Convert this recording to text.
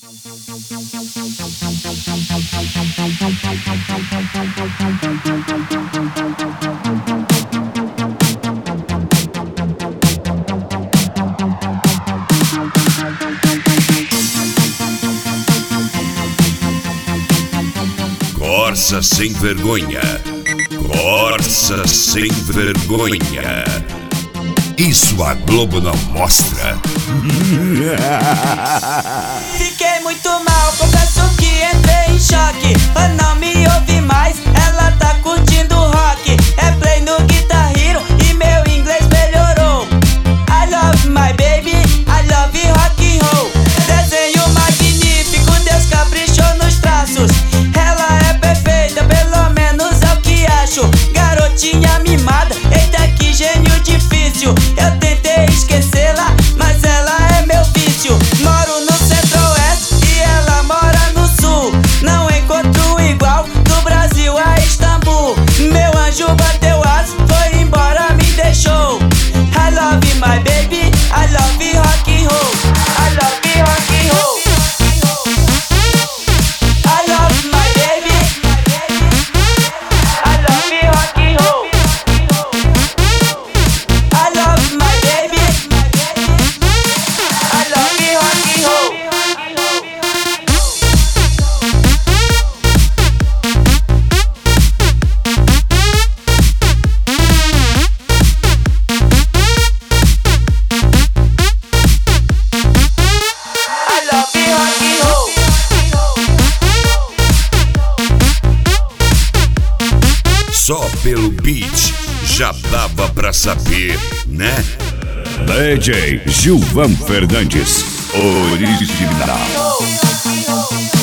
Corsa sem vergonha. Corsa sem vergonha. Isso a Globo não mostra. Fiquei muito mal, confesso que entrei em choque. Eu não me ouvi mais, ela tá curtindo rock. É play no Guitar Hero e meu inglês melhorou. I love my baby, I love rock and roll. Desenho magnífico, Deus caprichou nos traços. Ela é perfeita, pelo menos é o que acho. Garotinha mimada, eita que gênio difícil. Eu tentei esquecê-la, mas ela é meu vício. Moro no centro-oeste e ela mora no sul. Não encontro igual do Brasil a Istambul. Meu anjo bateu asas, foi embora, me deixou. I love my baby, I love rock and roll. I love rock and roll. I love my baby, I love rock and roll. I love my baby, I love rock and roll. I love rock and roll. Só pelo beat já dava pra saber, né? DJ Gilvan Fernandes, original. Oh, oh, oh.